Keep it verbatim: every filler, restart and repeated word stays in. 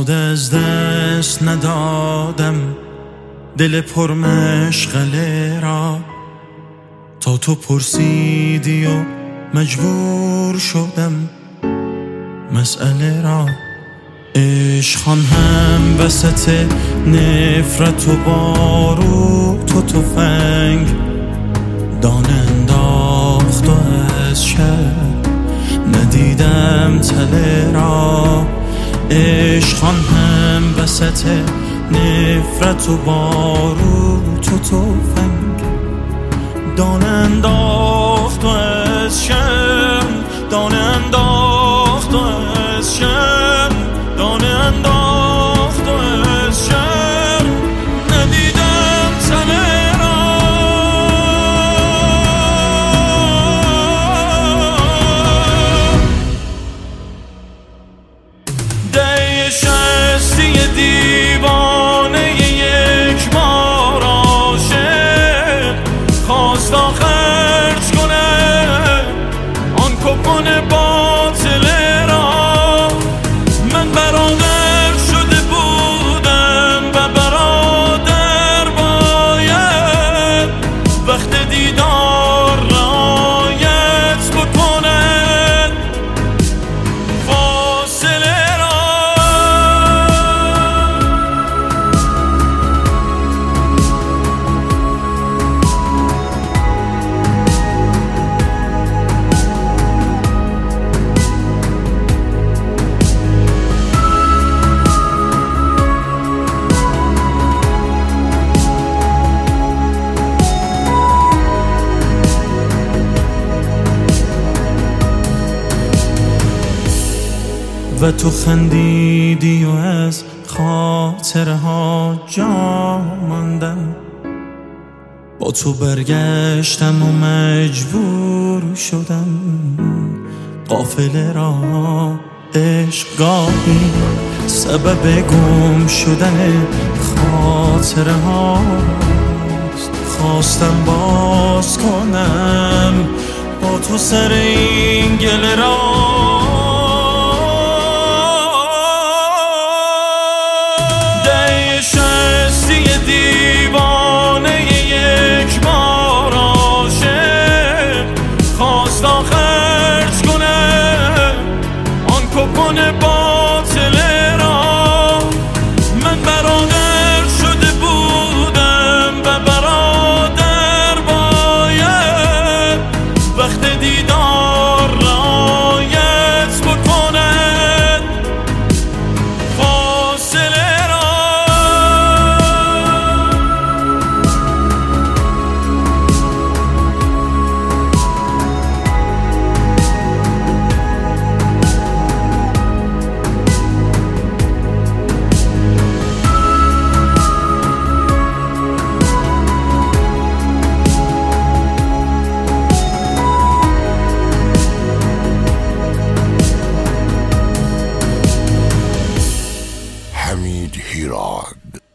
ساده از دست ندادم دل پرمشغله را، تا تو پرسیدی و مجبور شدم مسئله را. عشقان هم وسط نفرت و باروت و تفنگ دانه انداخت و از شب ندیدم تله را. عشقان هم وسط نفرت و باروت و تفنگ دانه انداخت و از شب دانه انداخت و از شب دانه انداخت و از شب ندیدم تله را. ده شستی دیوانه یک بار عاشق خواست خرج کنه آن کپون باطل را. من برادر شده بودم و برادر باید وقت دیدار رعایت بکند فاصله را. و تو خندیدی و از خاطرها جا ماندم، با تو برگشتم و مجبور شدم قافله را. عشق گاهی سبب گم شدن خاطرهاست، خواستم باز کنم با تو سر این گله را. دیوانه یک بار عاشق خواست خرج کنه آن کپون باطل را. من برادر شده بودم و برادر باید وقت دیدار رعایت بکند فاصله را. حمید هیراد.